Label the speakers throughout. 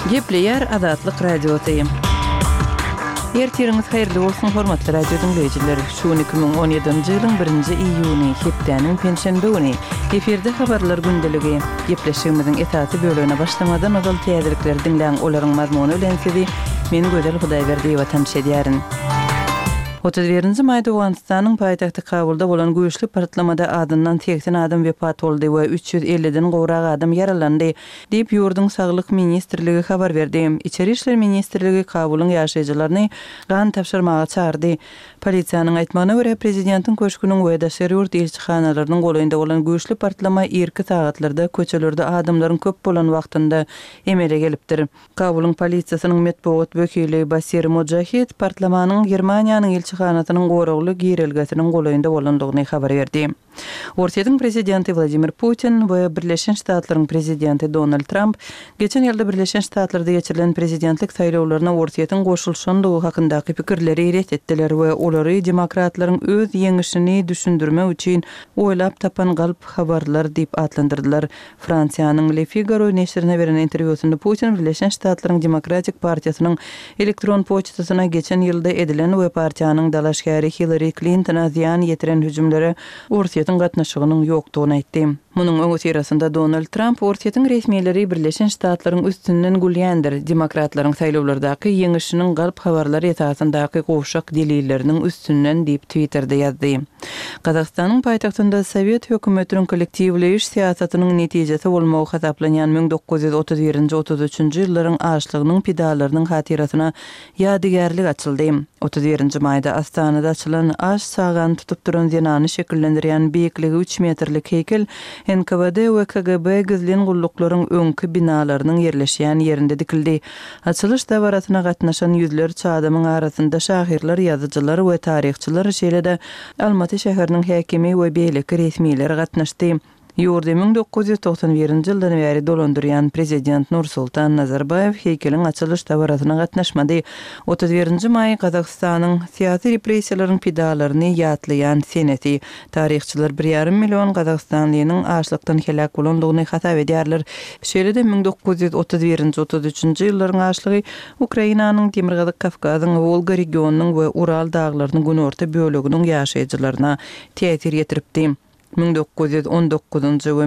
Speaker 1: Gepleyer Azatlyk radiosyny. Ertiriniz hayrly bolsun hormatly radio dinleyijileri. Şu 2017-nji ýylyň 1-nji iýuny hepdeniň penşenbe güni eferde habarlar gündeligi. Gepleşigimiziň esasy bölügine başlamadan ozal täzelikleri dinleýän olaryň mazmuny bilen sizi men Gözel Hudaýberdi watan şedýärin. 31-nji maýda Awganystanyň paýtagty Kabulda bolan güýçli partlamada adyndan 80 adam wepat boldy we 350-den gowrak adam yaralandy diýip ýurdun saglyk ministrligi habar berdi. İçeri işler ministrligi Kabulyň ýaşaýjylaryny gan tapşyrmaga çağırdy. Polisiýanyň aýtmagyna görä prezidentiň köşküniň we daşary ýurt elçixanalarynyň goýunda bolan güýçli partlama 2 sagatlarda köçelerde adamlaryň köp bolan wagtynda emele gelipdir. Kabulyň polisiýasynyň metbuat wekili Basir Mojahid partlamanyň Germaniýanyň elçixanatynyň goragly girilgesiniň goýunda bolandygyny habar berdi. Ortaýyň prezidenti Vladimir Putin we Birleşen Ştatlaryň prezidenti Donald Trump geçen ýylda Birleşen Ştatlarda geçirilen prezidentlik saýlawlaryna ortaýyň goşulşandygy hakyndaky pikirleri ret etdiler we olary demokratlaryň öz ýeňişini düşündirmek üçin oýlap tapan galp habarlar diýip adlandyrdylar. Fransiýanyň Le Figaro neşrine beren interwýusynda Putin Birleşen Ştatlaryň Demokratik partiýasynyň elektron poçtasyna geçen ýylda edilen we partiýanyň dalaşgary Hillary Clinton'a ziyan ýetiren hüjümlere ortaýyň gatnaşygynyň ýokdugyny aýtdy. Munyň öňe Donald Trump ortaýyň resmiýetleri Birleşen Ştatlaryň üstünden gülýändir. Demokratlaryň saýlawlardaky ýeňişiniň galp habarlary esasyndaky gowşak delilleriniň üstünden diýip Twitter'da ýazdy. Kazakstanyň paýtagtynda Sowet hökümetiniň kollektiwleýiş siýasatynyň netijesi bolmagy hasaplanýan 1931-33-nji ýyllaryň açlygynyň pidalarynyň hatirasyna ýadygarlyk açyldy. 31-nji maýda Astanada açylan aş sagan tutup duran zenany şekillendirýän beýikligi 3 metrlik heykel NKVD we KGB gizlen gulluklaryň öňkü binalarynyň ýerleşýän ýerinde dikildi. Açylyş dawratyna gatnaşan ýüzlerçe adamyň arasynda şahirler, ýazyjylar we taryhçylar şeýle-de Almaty şäheriniň häkimi we beýleki resmiýetleri gatnaşdy. Ýurda 1991-nji ýyldan beri dolandyrýan prezident Nursultan Nazarbayev heykeliň açylyş dawratyna gatnaşmady. 31-nji maý Kazakstanyň siýasy repressiýalaryň pidalaryny ýatlaýan seneti taryhçylar 1,5 million Kazakstanlynyň açlykdan helak bolandygyny hasap edýärler. Şeýle-de 1931-33-nji ýyllaryň açlygy Ukrainanyň Demirgazyk Kafkazyň Volga regionunyň we Ural daglarynyň günorta bölегiniň ýaşaýjylaryna täsir ýetiripdi. 1919-njy we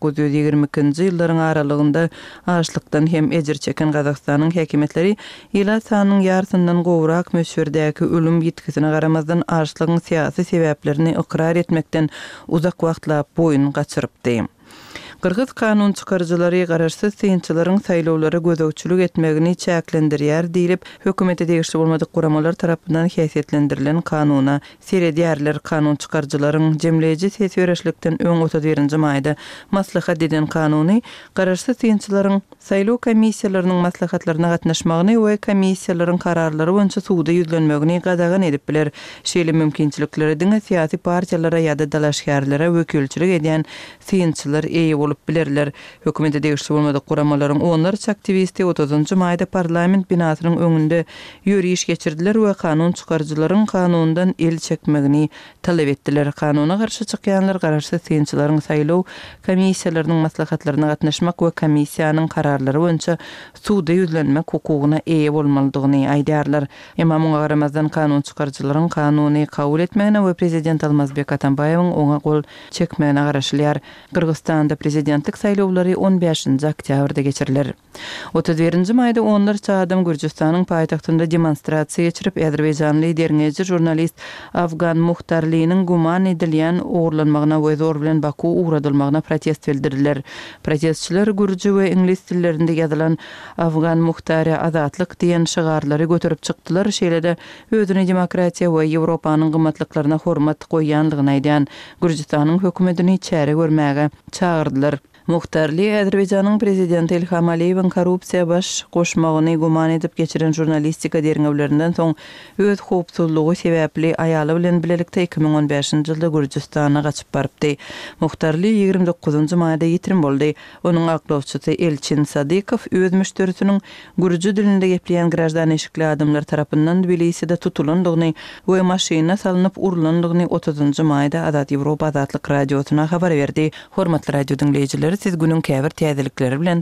Speaker 1: 1922-nji ýyllaryň aralygynda açlykdan hem ejir çeken Kazakstanyň häkimetleri ýyla sanynyň ýartyndan gowrak möşürdäki ölüm ýetkisine garamazdan açlygyň siýasy sebäplerini ikrar etmekden uzak wagtlap boyun gaçyrypdy. Kırgız kanun çıkarıcıları garaşsız sıyınçıların saýlawlara gözökçülük etmegini çäklendirýär diýilip, hökümete degişli bolmadyk guramalar tarapyndan häsiýetlendirilen kanuna seredýärler. Kanun çıkarıcılaryň jemleýiji sesýöreşlikden öň 31-nji maýda maslahat eden kanuny garaşsız sıyınçılaryň saýlaw komissiýalarynyň maslahatlaryna gatnaşmagyny we komissiýalaryň kararlary boýunça suwda ýüzlenmegini gadagan edip biler. Şeýle mümkinçilikleri diňe siýasy partiýalara ýa-da dalaşgärlere wekilçilik edýän sıyınçylar eýe bolup bilerler. Hökümete degişli bolmadyk guramalaryň onlarça aktivisti 30-njy maýda parlament binasynyň öňünde ýürüýüş geçirdiler we kanun çıkarıcılaryň kanundan el çekmegini talap etdiler. Kanuna garşy çykýanlar garaşsız sıyınçylaryň saýlaw komissiýalarynyň maslahatlaryna gatnaşmak we komissiýanyň kararlary boýunça suwda ýüzlenmek hukugyna eýe bolmalydygyny aýdýarlar. Emma muňa garamazdan kanun çıkarıcılaryň kanuny kabul etmegine we prezident Almazbek Atambayewiň oňa gol çekmegine garaşylýar. Kırgızstanda prezidentlik saýlawlary 15-nji oktýabrda geçiriler. 31-nji maýda onlarça adam Gürjistanyň paýtagtynda demonstrasiýa geçirip Azerbaýjanly derňeji jurnalist Afgan Muhtarlynyň guman edilýän ogurlanmagyna we zor bilen Baku uğradylmagyna protest bildirdiler. Protestçiler gürji we ingliz tillerinde ýazylan Afgan Muhtary azatlyk diýen şygarlary götürüp çykdylar. Şeýle-de özüne demokratiýa we Ýewropanyň gymmatlyklaryna hormat goýýanlygyny aýdýan Gürjistanyň hökümetini çäre görmäge çağırdılar. Muhtarly Azerbaýjanyň prezidenti Ilham Aliýewiň korrupsiýa baş goşmagyny guman edip geçiren jurnalistika derňewlerinden soň öz howpsuzlygy sebäpli aýaly bilen bilelikde 2015-nji ýylda Gürjistana gaçyp barypdy. Muhtarly 29-njy maýda ýetirim boldy. Onuň aklawçysy Elçin Sadykow öz müşterisiniň gürji dilinde gepleýän grajdan eşikli adamlar tarapyndan Tbiliside tutulandygyny we maşyna salynyp urulandygyny 30-njy maýda Azat Ýewropa Azatlyk radiosyna habar berdi. Hormatly radio dinleýijiler, siz günüň käbir täzelikleri bilen